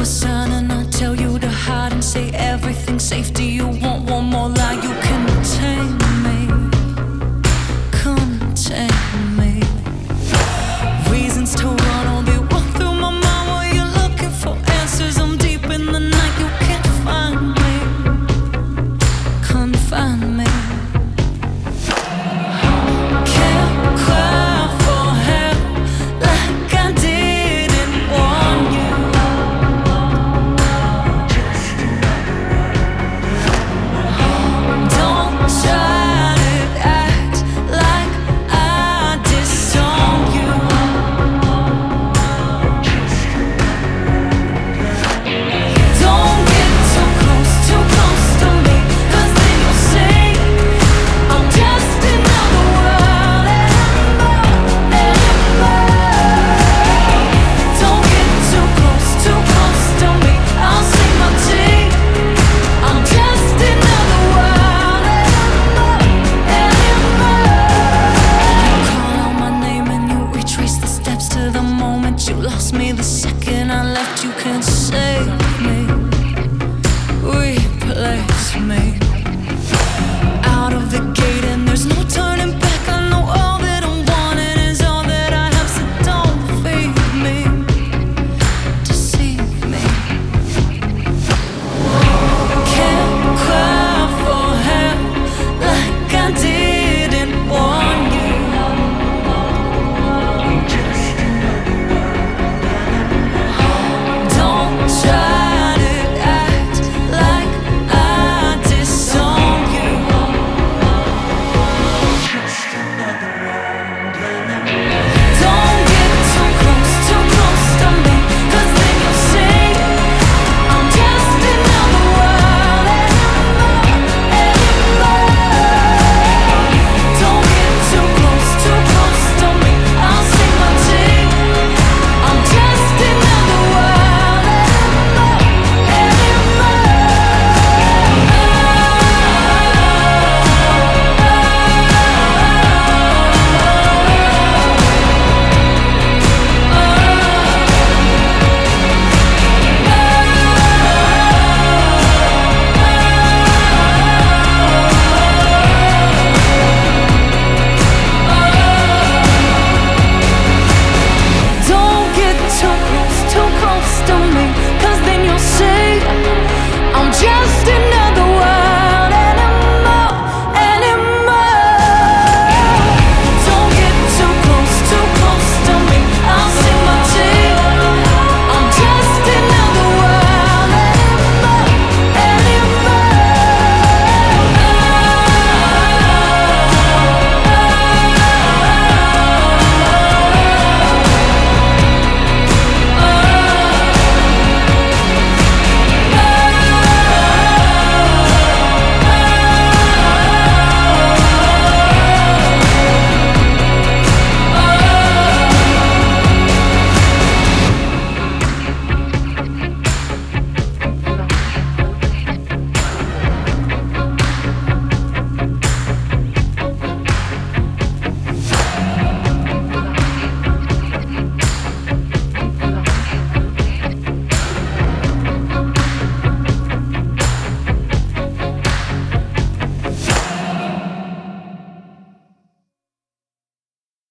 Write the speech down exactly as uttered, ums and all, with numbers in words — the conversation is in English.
sign and I tell you to hide and say everything's safe. Do you want one more lie? You contain me, contain me. Reasons to run, all they walk through my mind while you're looking for answers. I'm deep in the night, you can't find me, confine me. You lost me the second I left. You can't save me, replace me. Out of the gate and there's no turning.